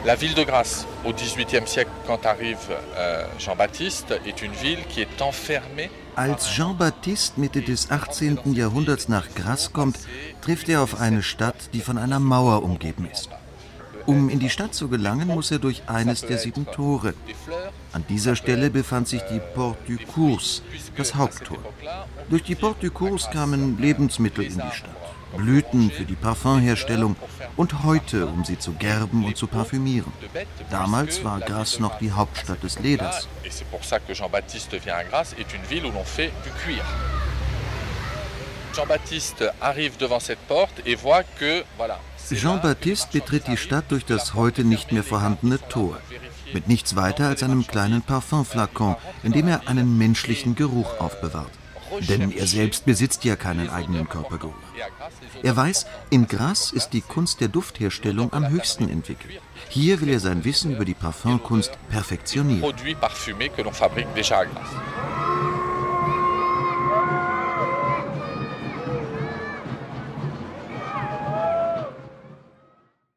La ville de Grasse, au XVIIIe siècle, quand arrive Jean-Baptiste, est une ville qui est enfermée. Als Jean-Baptiste Mitte des 18. Jahrhunderts nach Grasse kommt, trifft er auf eine Stadt, die von einer Mauer umgeben ist. Um in die Stadt zu gelangen, muss er durch eines der 7 Tore. An dieser Stelle befand sich die Porte du Cours, das Haupttor. Durch die Porte du Cours kamen Lebensmittel in die Stadt, Blüten für die Parfümherstellung und Häute, um sie zu gerben und zu parfümieren. Damals war Grasse noch die Hauptstadt des Leders. Jean-Baptiste arrive devant cette porte et voit que, voilà. Jean-Baptiste betritt die Stadt durch das heute nicht mehr vorhandene Tor. Mit nichts weiter als einem kleinen Parfümflakon, in dem er einen menschlichen Geruch aufbewahrt. Denn er selbst besitzt ja keinen eigenen Körpergeruch. Er weiß, in Grasse ist die Kunst der Duftherstellung am höchsten entwickelt. Hier will er sein Wissen über die Parfümkunst perfektionieren.